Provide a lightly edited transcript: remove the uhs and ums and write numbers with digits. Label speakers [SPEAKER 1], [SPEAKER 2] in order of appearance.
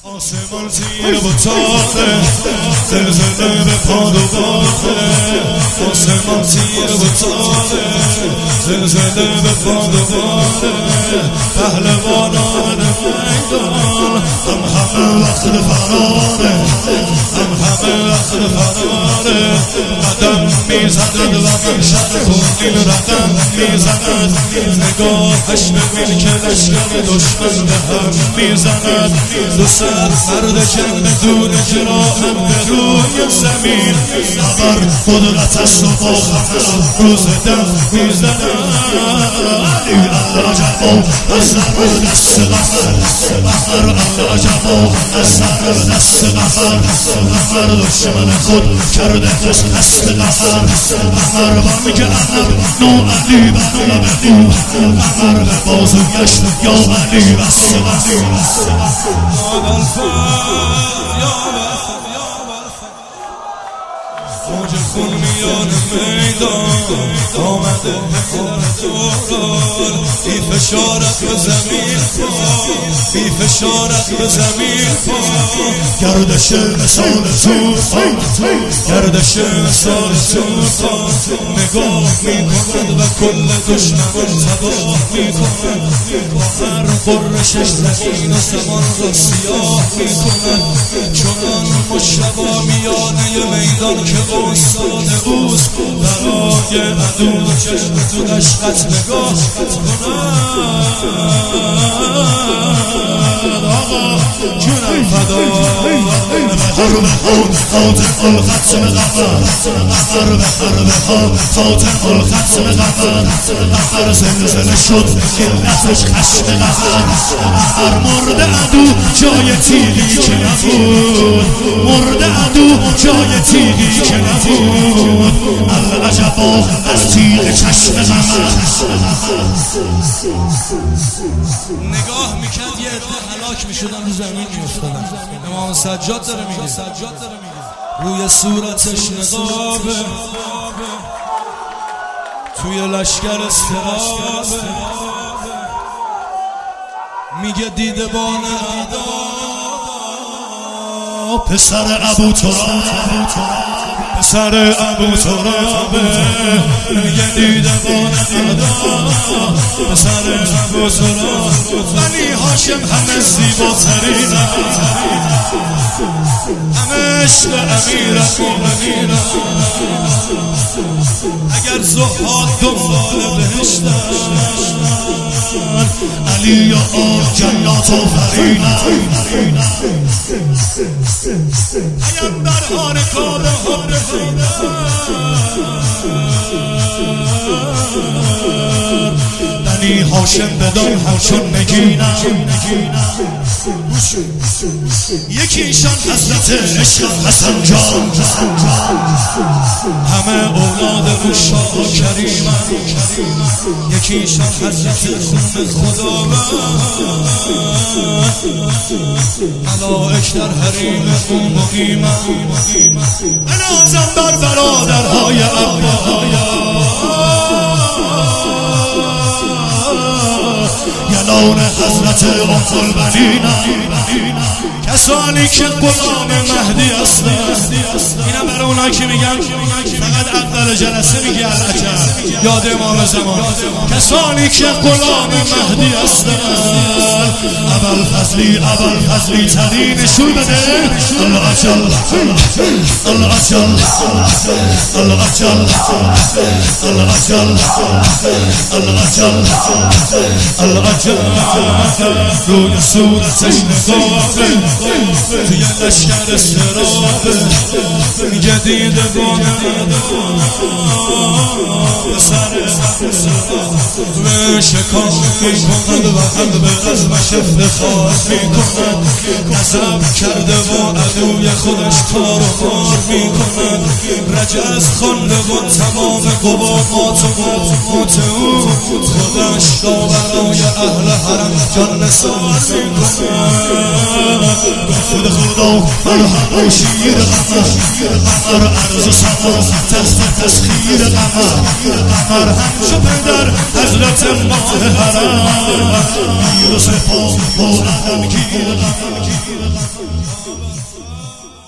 [SPEAKER 1] آسمان زیر بطاقه زلزله به پا دوباره آسمان زیر بطاقه زلزله به پا دوباره پهلوانان میدان همه وقت فراره همه وقت فراره قدم میزند و منشد خونین رقم میزند نگاهش ببین که لشکر دشمن به هم میزند دو سر مرد جنگ دون جراحم به روی زمین خبر قدرت است و با خبر روز دم میزند الله جواب از سر دست قمر الله جواب از سر دست قمر دشمن خود کرده از دست قمر بانگ عقب نو علی بنا به او قمر به بازویش یا علی بس موج خون میان میدان آمده دوران بی فشارت به زمین بی فشارت به زمین گردش مثال توفان گردش مثال توفان نگاه میکند و کل دشمنان تباه میکند با هر قرشش زمین و زمان را سیاه میکند چنان مشتبا میانه میدان که استاد اوست برای عدو چشم تو دشقت نگاه کند آقا جونم فدا حرب ها خاطر الختم قمر حرب ها خاطر الختم قمر زلزله شد علتش خشم قمر مرد عدو جای تیغی که نبود مرد عدو جای تیغی که نبود العجبا از تیغ چشم قمر نگاه میکرد یه عده هلاک میشدن رو زمین میافتادن امام سجاد داره میگه روی صورتش نقابه توی لشکر استرابه میگه دیده بان پسر ابو تراب پسر ابو ترابه میگه دیده بان پسر ابو تراب بنی هاشم همه زیباترین همه عشق امیر مومنین اگر زهاد دنبال بهشتن علی یا آب جنات آفرینن پیامبران کار بنی هاشم بدان همچون نگینن یکیشان حضرت عشق حسن جان همه اولاد او شاه کریمن یکیشان حضرت خون خداوند ملائک در حریم او مقیمن بنازم بر برادرهای یلان حضرت ام البنین کسانی که غلام مهدی هستند اینم برای اونایی که میگن فقط اول جلسه میگه العجب یاد امام زمان کسانی که غلام مهدی هستند اول فضلی تری نشون بده الله اجل الله اجل الله اجل الله اجل الله اجل الله اجل روی صورتش نگاه توی لشکر استرابه میگه دیده بانه پسر به شکاف میکند و قلب رزمش افتخار میکند نظب کرده و عدوی خودش تار و مار میکند رجز خانده و تمام قوامات و قوامات او خودش را برای اهل حرم جان نثار میکند خود خدا فرحان و شیر قمر عرض سما تخت تسخیر قمر همچو پدر حضرت ماه حرم گیر و سپاه با علمگیر برها